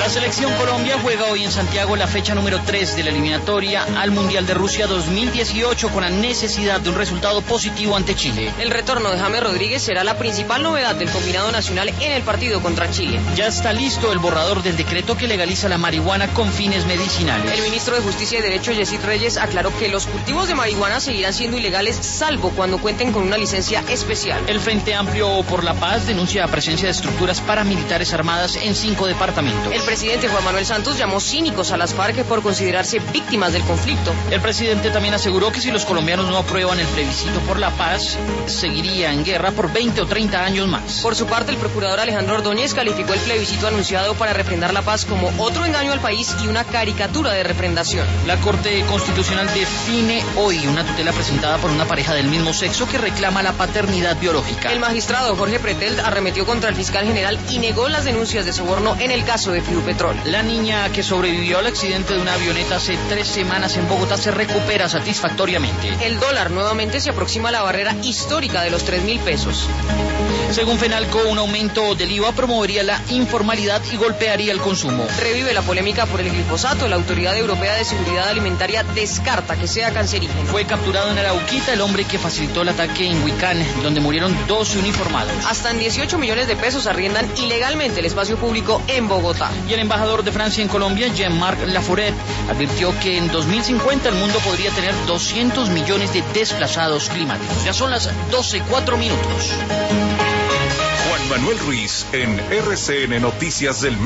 La selección Colombia juega hoy en Santiago la fecha número 3 de la eliminatoria al Mundial de Rusia 2018 con la necesidad de un resultado positivo ante Chile. El retorno de James Rodríguez será la principal novedad del combinado nacional en el partido contra Chile. Ya está listo el borrador del decreto que legaliza la marihuana con fines medicinales. El ministro de Justicia y Derecho, Yesid Reyes, aclaró que los cultivos de marihuana seguirán siendo ilegales salvo cuando cuenten con una licencia especial. El Frente Amplio por la Paz denuncia la presencia de estructuras paramilitares armadas en 5 departamentos. El presidente Juan Manuel Santos llamó cínicos a las FARC por considerarse víctimas del conflicto. El presidente también aseguró que si los colombianos no aprueban el plebiscito por la paz, seguiría en guerra por 20 o 30 años más. Por su parte, el procurador Alejandro Ordóñez calificó el plebiscito anunciado para refrendar la paz como otro engaño al país y una caricatura de refrendación. La Corte Constitucional define hoy una tutela presentada por una pareja del mismo sexo que reclama la paternidad biológica. El magistrado Jorge Pretel arremetió contra el fiscal general y negó las denuncias de soborno en el caso de Fidupetrol. La niña que sobrevivió al accidente de una avioneta hace 3 semanas en Bogotá se recupera satisfactoriamente. El dólar nuevamente se aproxima a la barrera histórica de los 3.000 pesos. Según Fenalco, un aumento del IVA promovería la informalidad y golpearía el consumo. Revive la polémica por el glifosato. La Autoridad Europea de Seguridad Alimentaria descarta que sea cancerígeno. Fue capturado en Arauquita el hombre que facilitó el ataque en Huicán, donde murieron 12 uniformados. Hasta en 18 millones de pesos arriendan ilegalmente el espacio público en Bogotá. Y el embajador de Francia en Colombia, Jean-Marc Laforet, advirtió que en 2050 el mundo podría tener 200 millones de desplazados climáticos. Ya son las 12:04 minutos. Juan Manuel Ruiz en RCN Noticias del